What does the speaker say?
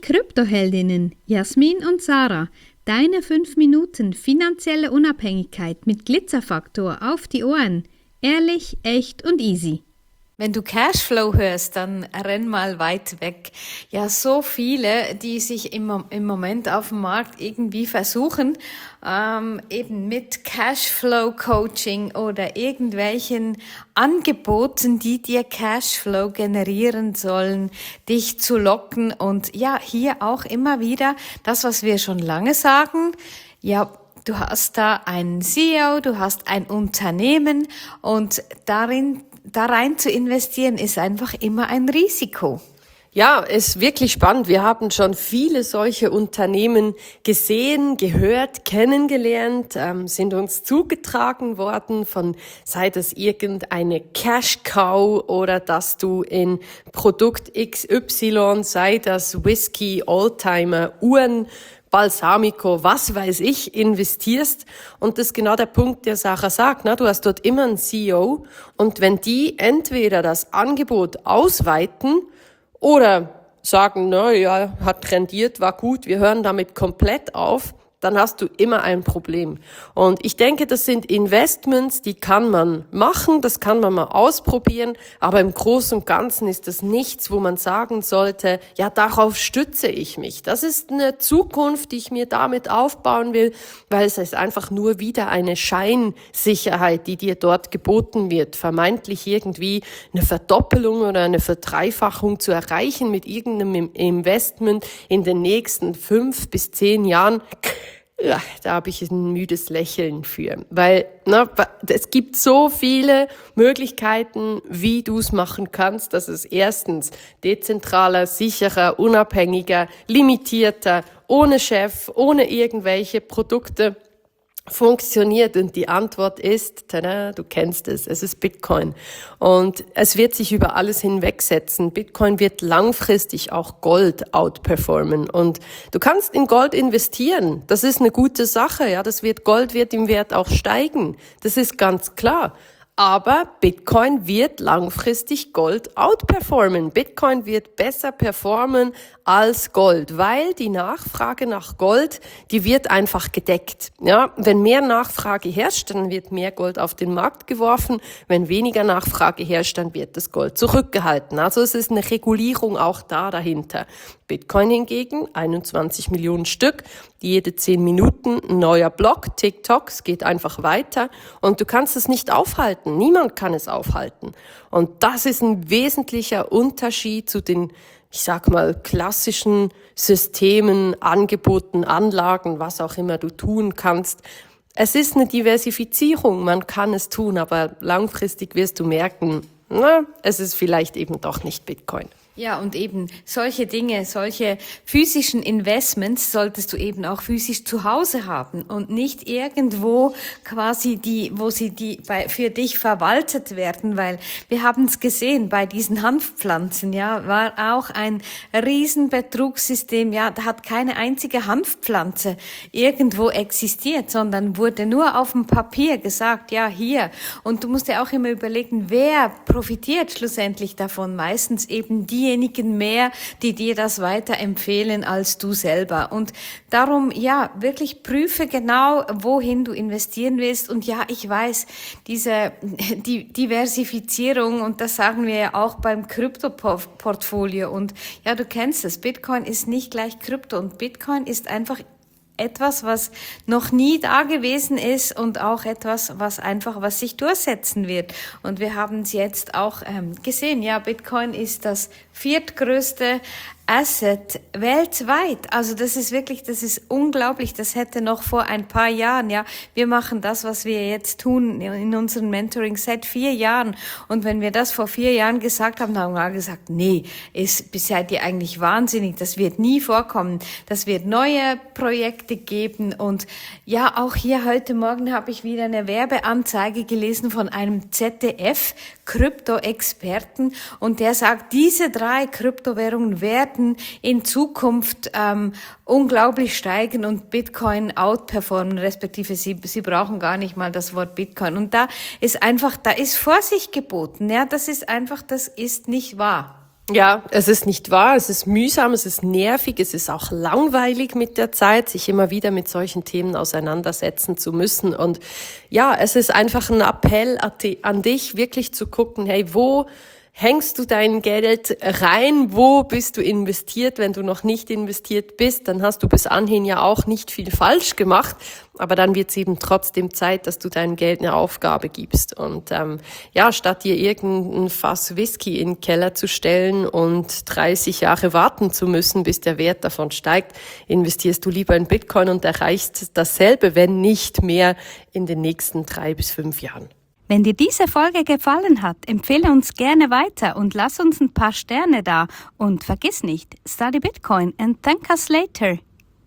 Kryptoheldinnen Jasmin und Sarah, deine 5 Minuten finanzielle Unabhängigkeit mit Glitzerfaktor auf die Ohren. Ehrlich, echt und easy. Wenn du Cashflow hörst, dann renn mal weit weg. Ja, so viele, die sich im Moment auf dem Markt irgendwie versuchen, eben mit Cashflow-Coaching oder irgendwelchen Angeboten, die dir Cashflow generieren sollen, dich zu locken. Und ja, hier auch immer wieder das, was wir schon lange sagen, ja, du hast da einen CEO, du hast ein Unternehmen und da rein zu investieren ist einfach immer ein Risiko. Ja, ist wirklich spannend. Wir haben schon viele solche Unternehmen gesehen, gehört, kennengelernt, sind uns zugetragen worden sei das irgendeine Cash-Cow oder dass du in Produkt XY, sei das Whisky, Oldtimer, Uhren, Balsamico, was weiß ich, investierst. Und das ist genau der Punkt, der Sarah sagt. Ne? Du hast dort immer einen CEO und wenn die entweder das Angebot ausweiten oder sagen, na ja, hat rendiert, war gut, wir hören damit komplett auf, dann hast du immer ein Problem. Und ich denke, das sind Investments, die kann man machen, das kann man mal ausprobieren, aber im Großen und Ganzen ist das nichts, wo man sagen sollte, ja, darauf stütze ich mich. Das ist eine Zukunft, die ich mir damit aufbauen will, weil es ist einfach nur wieder eine Scheinsicherheit, die dir dort geboten wird, vermeintlich irgendwie eine Verdoppelung oder eine Verdreifachung zu erreichen mit irgendeinem Investment in den nächsten 5 bis 10 Jahren. Ja, da habe ich ein müdes Lächeln für, weil es gibt so viele Möglichkeiten, wie du es machen kannst, dass es erstens dezentraler, sicherer, unabhängiger, limitierter, ohne Chef, ohne irgendwelche Produkte funktioniert. Und die Antwort ist, tada, du kennst es ist Bitcoin. Und es wird sich über alles hinwegsetzen. Bitcoin wird langfristig auch Gold outperformen. Und du kannst in Gold investieren. Das ist eine gute Sache. Ja, Gold wird im Wert auch steigen. Das ist ganz klar. Aber Bitcoin wird langfristig Gold outperformen. Bitcoin wird besser performen als Gold, weil die Nachfrage nach Gold, die wird einfach gedeckt. Ja, wenn mehr Nachfrage herrscht, dann wird mehr Gold auf den Markt geworfen. Wenn weniger Nachfrage herrscht, dann wird das Gold zurückgehalten. Also es ist eine Regulierung auch dahinter. Bitcoin hingegen, 21 Millionen Stück, jede 10 Minuten ein neuer Block, TikTok, es geht einfach weiter und du kannst es nicht aufhalten. Niemand kann es aufhalten. Und das ist ein wesentlicher Unterschied zu den, ich sag mal, klassischen Systemen, Angeboten, Anlagen, was auch immer du tun kannst. Es ist eine Diversifizierung, man kann es tun, aber langfristig wirst du merken, es ist vielleicht eben doch nicht Bitcoin. Ja, und eben solche Dinge, solche physischen Investments solltest du eben auch physisch zu Hause haben und nicht irgendwo quasi für dich verwaltet werden, weil wir haben es gesehen bei diesen Hanfpflanzen, ja, war auch ein Riesenbetrugssystem, ja, da hat keine einzige Hanfpflanze irgendwo existiert, sondern wurde nur auf dem Papier gesagt, ja, hier. Und du musst dir auch immer überlegen, wer profitiert schlussendlich davon? Meistens eben diejenigen mehr, die dir das weiterempfehlen als du selber. Und darum, ja, wirklich prüfe genau, wohin du investieren willst. Und ja, ich weiß, die Diversifizierung, und das sagen wir ja auch beim Krypto-Portfolio. Und ja, du kennst es, Bitcoin ist nicht gleich Krypto und Bitcoin ist einfach etwas, was noch nie da gewesen ist und auch etwas, was sich durchsetzen wird. Und wir haben es jetzt auch gesehen. Ja, Bitcoin ist das viertgrößte Asset weltweit. Also das ist unglaublich. Das hätte noch vor ein paar Jahren, ja, wir machen das, was wir jetzt tun in unserem Mentoring seit 4 Jahren. Und wenn wir das vor 4 Jahren gesagt haben, haben wir gesagt, nee, seid ihr eigentlich wahnsinnig. Das wird nie vorkommen. Das wird neue Projekte geben. Und ja, auch hier heute Morgen habe ich wieder eine Werbeanzeige gelesen von einem ZDF-Krypto-Experten. Und der sagt, diese 3 Kryptowährungen werden in Zukunft unglaublich steigen und Bitcoin outperformen, respektive sie brauchen gar nicht mal das Wort Bitcoin. Und da ist Vorsicht geboten. Ja, das ist nicht wahr. Ja, es ist nicht wahr, es ist mühsam, es ist nervig, es ist auch langweilig mit der Zeit, sich immer wieder mit solchen Themen auseinandersetzen zu müssen. Und ja, es ist einfach ein Appell an dich, wirklich zu gucken, hey, wo hängst du dein Geld rein? Wo bist du investiert? Wenn du noch nicht investiert bist, dann hast du bis anhin ja auch nicht viel falsch gemacht. Aber dann wird es eben trotzdem Zeit, dass du deinem Geld eine Aufgabe gibst. Und statt dir irgendein Fass Whisky in den Keller zu stellen und 30 Jahre warten zu müssen, bis der Wert davon steigt, investierst du lieber in Bitcoin und erreichst dasselbe, wenn nicht mehr, in den nächsten 3 bis 5 Jahren. Wenn dir diese Folge gefallen hat, empfehle uns gerne weiter und lass uns ein paar Sterne da. Und vergiss nicht, study Bitcoin and thank us later.